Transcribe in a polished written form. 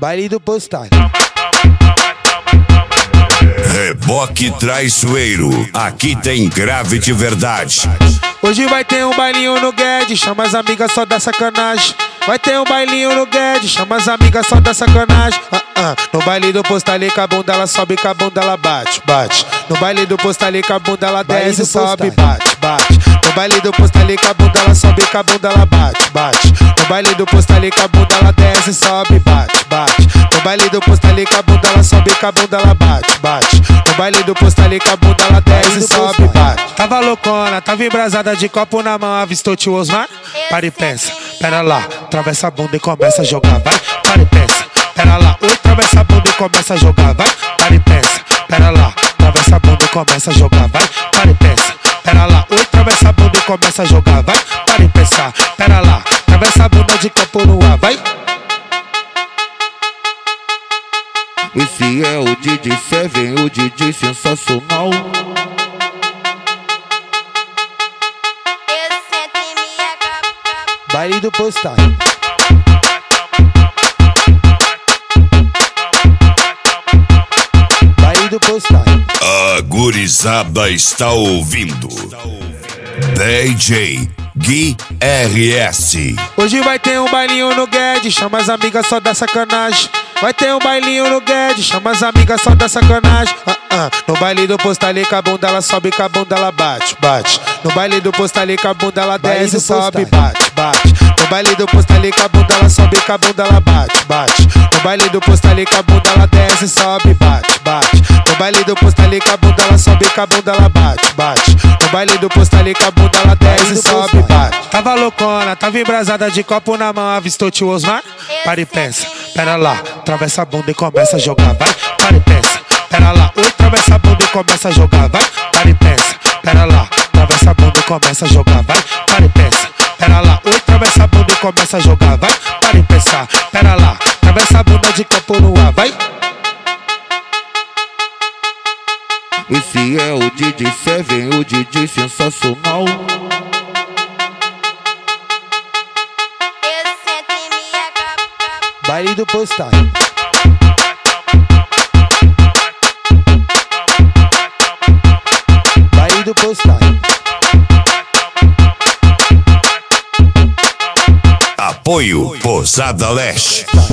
Baile do postal. Reboque traiçoeiro, aqui tem grave de verdade. Hoje vai ter um bailinho no Guedes, chama as amigas só da sacanagem. Vai ter um bailinho no Guedes, chama as amigas só da sacanagem. No baile do postal, com a bunda ela sobe, com a bunda ela bate, bate. No baile do postal, com a bunda ela desce, sobe, bate, bate. No baile do postal, com a bunda ela sobe, com a bunda ela bate, bate. No baile do postal, com a bunda ela desce, sobe, bate, bate. No baile do postal, com a bunda ela sobe, com a bunda ela bate, bate. No baile do postal, com a bunda ela desce, sobe, bate. Tava loucona, tava embrasada de copo na mão, avistou tio Osmar? Para e pensa, pera lá, atravessa a bunda e começa a jogar, vai, para e pensa. Pera lá, oi, atravessa a bunda e começa a jogar, vai, para e pensa. Pera lá, atravessa a bunda e começa a jogar, vai, para e pensa. Pera lá, oi, atravessa a bunda e começa a jogar, vai, para e pensar. Pera lá, atravessa a bunda de copo no ar, vai. Esse é o DJ Seven, o DJ sensacional. Baile do postal. Baile do postal. A gurizada está ouvindo DJ Gui RS. Hoje vai ter um bailinho no Guedes, chama as amigas só da sacanagem. Vai ter um bailinho no Guedes, chama as amigas só da sacanagem. No baile do postal, com a bunda ela sobe, com a bunda ela bate, bate. No baile do postal, com a bunda ela desce, sobe, bate, bate. No baile do postal, com a bunda ela sobe, com a bunda ela bate, bate. No baile do postal, com a bunda ela desce, sobe, bate, bate. No baile do postal, com a bunda ela sobe, com a bunda ela bate, bate. No baile do postal, com a bunda ela desce, sobe, bate. Tava loucona, tava embrasada de copo na mão, avistou tio Osmar? Para e pensa, pera lá, atravessa a bunda e começa a jogar, vai, para e pensa. Pera lá, oi, atravessa a bunda e começa a jogar, vai, para e pensa. Pera lá, atravessa a bunda e começa a jogar, vai, para e pensa. Pera lá, oi, atravessa a bunda e começa a jogar, vai, para e pensar. Pera lá, atravessa a bunda de copo no ar, vai. Esse é o DJ Seven, o DJ sensacional. Baile do postal. Baile do postal. Apoio Pousada Leste.